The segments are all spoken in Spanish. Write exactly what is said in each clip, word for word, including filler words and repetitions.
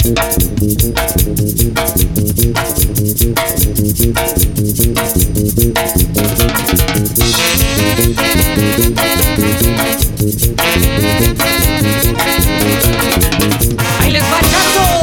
¡Ahí les va, chavos!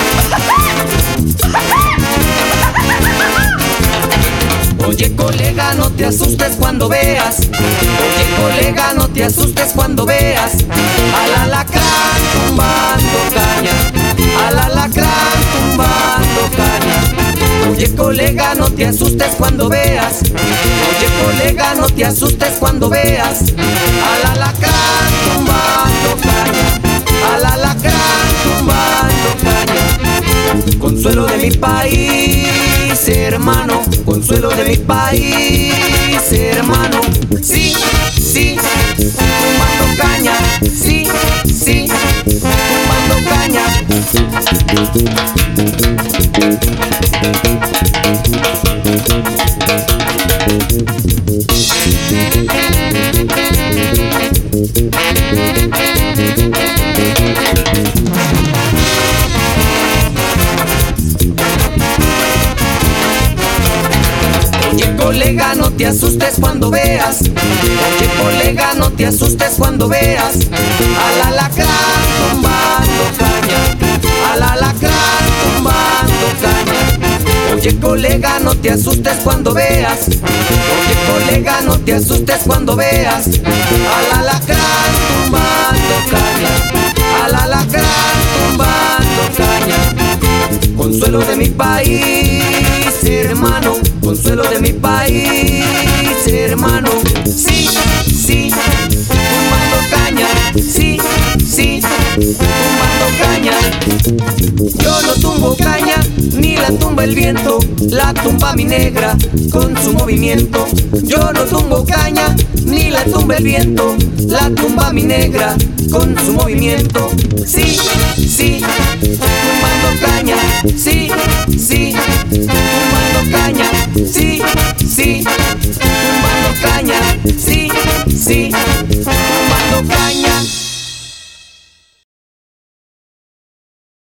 Oye, colega, no te asustes cuando veas. Oye, colega, no te asustes cuando veas al alacrán tumbando caña, al alacrán tumbando caña. Oye, colega, no te asustes cuando veas. Oye, colega, no te asustes cuando veas al alacrán tumbando caña, al alacrán tumbando caña. Consuelo de mi país, hermano, consuelo de mi país, hermano. Sí, sí, tumbando caña, sí, sí, tumbando caña. Oye, colega, no te asustes cuando veas. Oye, colega, no te asustes cuando veas al alacrán tumbando caña, al alacrán tumbando caña. Oye, colega, no te asustes cuando veas. Oye, colega, no te asustes cuando veas al alacrán tumbando caña, al alacrán tumbando caña. Consuelo de mi país, hermano, consuelo de mi país, hermano. Sí, sí, tumbando caña, sí, sí, tumbando caña. Yo no tumbo caña, ni la tumba el viento, la tumba mi negra con su movimiento. Yo no tumbo caña, ni la tumba el viento, la tumba mi negra con su movimiento. Sí, sí, tumbando caña, sí, sí, tumbando caña, sí, sí, tumbando caña, sí, sí, tumbando caña.